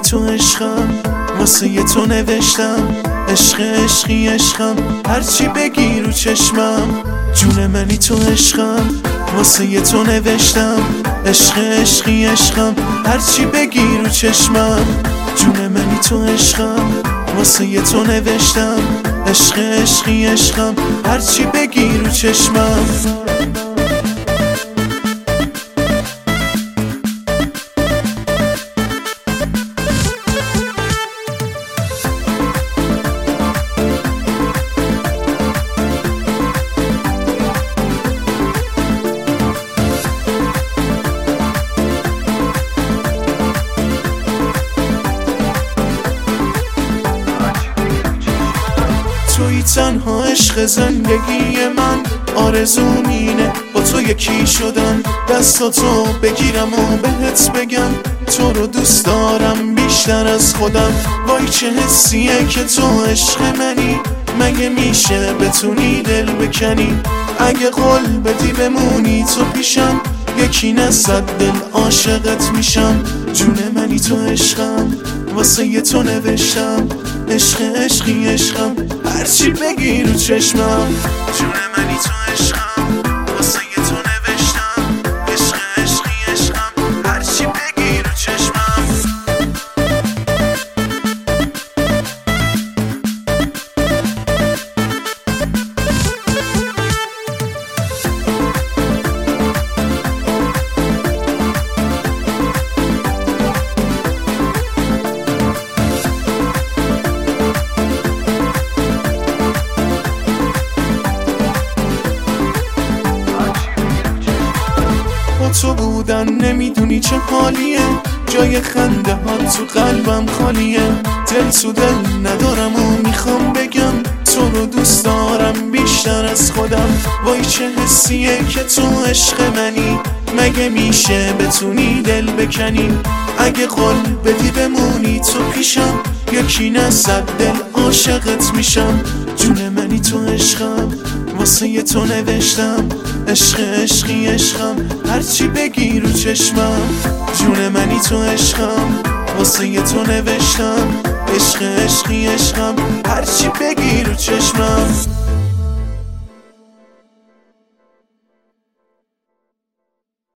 تو عشقم، واسه یه تو نوشتم. عشق عشقی عشقم، هرچی بگی رو چشمم. جون منی تو عشقم، واسه یه تو نوشتم. عشق عشقی عشقم، هرچی بگی رو چشمم. جون منی تو عشقم، واسه یه تو نوشتم. عشق عشقی عشقم، هرچی بگی رو چشمم. توی تنها عشق زندگی من، آرزوم اینه با تو یکی شدن. دستاتو بگیرم و بهت بگم تو رو دوست دارم بیشتر از خودم. وای چه حسیه که تو عشق منی، مگه میشه بتونی دل بکنی؟ اگه قول بدی بمونی تو پیشم، یکی نه صد دل عاشقت میشم. جون منی تو عشقم، واسه یه تو نوشتم. عشق عشقی عشقم، هرچی بگی رو چشمم. جون منی تو عشقم، واسه یه تو نوشتم. عشق عشقی عشقم، هرچی بگی رو چشمم. تو بودن نمیدونی چه حالیه، جای خنده ها تو قلبم خالیه. دل تو دل ندارم و میخوام بگم تو رو دوست دارم بیشتر از خودم. وای چه حسیه که تو عشق منی، مگه میشه بتونی دل بکنی؟ اگه قول بدی بمونی تو پیشم، یکی نه صد دل عاشقت میشم. جون منی تو عشقم، واسه یه تو نوشتم. عشق عشقی عشقم، هرچی بگی رو چشمم. جون منی تو عشقم، واسه یه تو نوشتم. عشق عشقی عشقم، هرچی بگی رو چشمم.